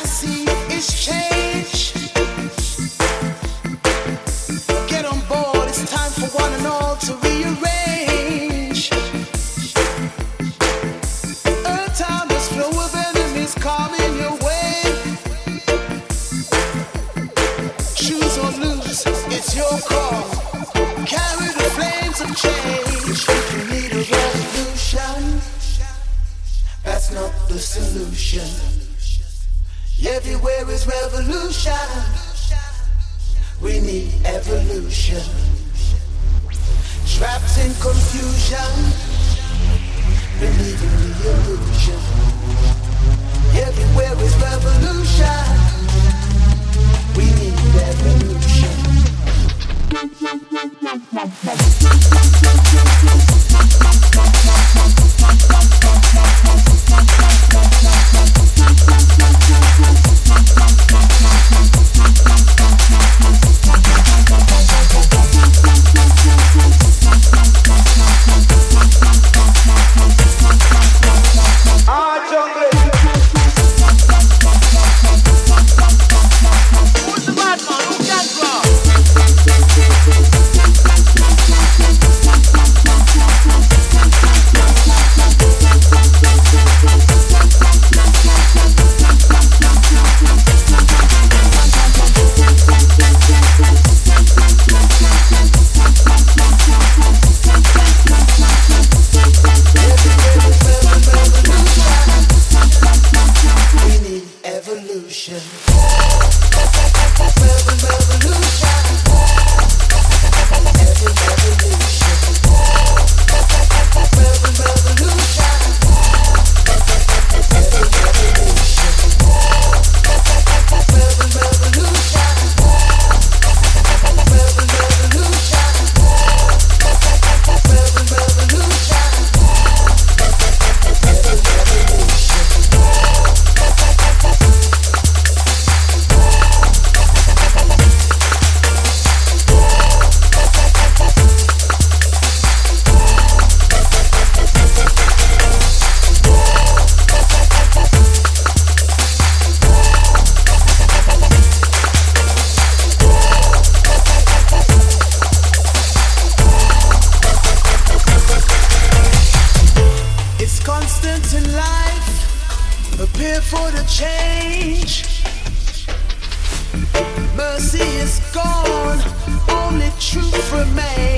see is change. Get on board, it's time for one and all to rearrange. A timeless flow of enemies coming your way. Choose or lose, it's your call. Carry the flames of change. If you need a revolution, that's not the solution. Everywhere is revolution. We need evolution. Trapped in confusion, believing the illusion. Everywhere is revolution. We need evolution. Who's the bad man? Who can draw? Prepare for the change. Mercy is gone, only truth remains.